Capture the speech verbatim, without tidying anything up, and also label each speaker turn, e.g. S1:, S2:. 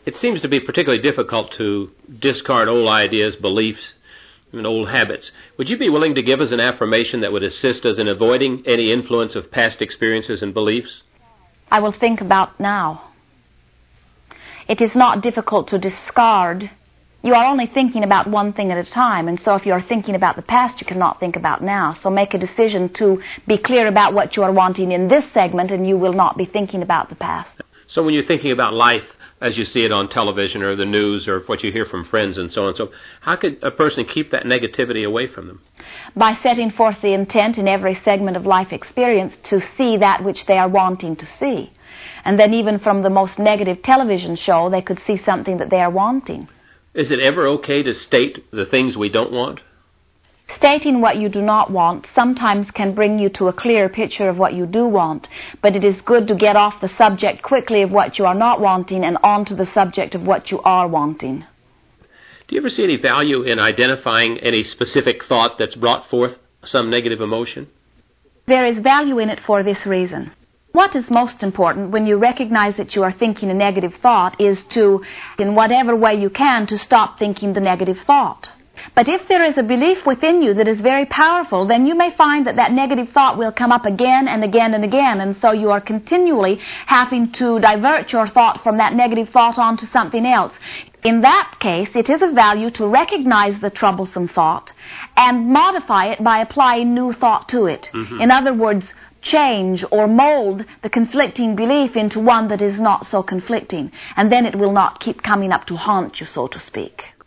S1: It seems to be particularly difficult to discard old ideas, beliefs, and old habits. Would you be willing to give us an affirmation that would assist us in avoiding any influence of past experiences and beliefs?
S2: I will think about now. It is not difficult to discard. You are only thinking about one thing at a time, and so if you are thinking about the past, you cannot think about now. So make a decision to be clear about what you are wanting in this segment, and you will not be thinking about the past.
S1: So when you're thinking about life as you see it on television or the news or what you hear from friends and so on, so how could a person keep that negativity away from them?
S2: By setting forth the intent in every segment of life experience to see that which they are wanting to see. And then even from the most negative television show, they could see something that they are wanting.
S1: Is it ever okay to state the things we don't want?
S2: Stating what you do not want sometimes can bring you to a clearer picture of what you do want, but it is good to get off the subject quickly of what you are not wanting and on to the subject of what you are wanting.
S1: Do you ever see any value in identifying any specific thought that's brought forth some negative emotion?
S2: There is value in it for this reason. What is most important when you recognize that you are thinking a negative thought is to, in whatever way you can, to stop thinking the negative thought. But if there is a belief within you that is very powerful, then you may find that that negative thought will come up again and again and again, and so you are continually having to divert your thought from that negative thought onto something else. In that case, it is of value to recognize the troublesome thought and modify it by applying new thought to it. Mm-hmm. In other words, change or mold the conflicting belief into one that is not so conflicting, and then it will not keep coming up to haunt you, so to speak.